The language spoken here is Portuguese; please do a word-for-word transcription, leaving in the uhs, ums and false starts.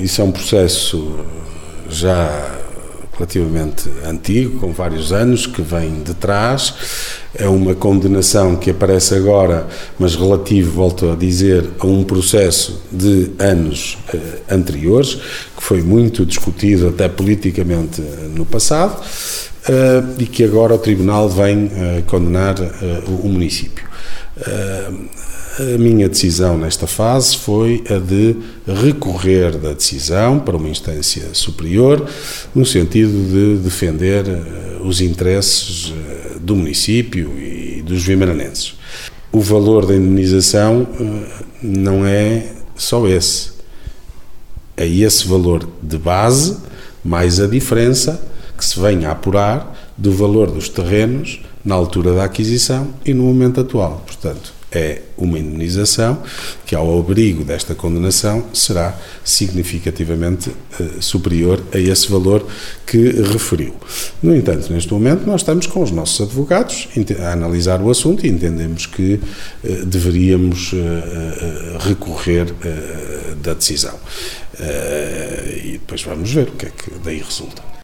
Isso é um processo já relativamente antigo, com vários anos, que vem de trás. É uma condenação que aparece agora, mas relativo, volto a dizer, a um processo de anos eh, anteriores, que foi muito discutido até politicamente no passado, eh, e que agora o Tribunal vem eh, condenar eh, o município. Eh, A minha decisão nesta fase foi a de recorrer da decisão para uma instância superior, no sentido de defender os interesses do município e dos vimaranenses. O valor da indemnização não é só esse. É esse valor de base, mais a diferença que se vem a apurar do valor dos terrenos na altura da aquisição e no momento atual. Portanto, é uma indemnização que, ao abrigo desta condenação, será significativamente eh, superior a esse valor que referiu. No entanto, neste momento, nós estamos com os nossos advogados a analisar o assunto e entendemos que eh, deveríamos eh, recorrer eh, da decisão. Eh, e depois vamos ver o que é que daí resulta.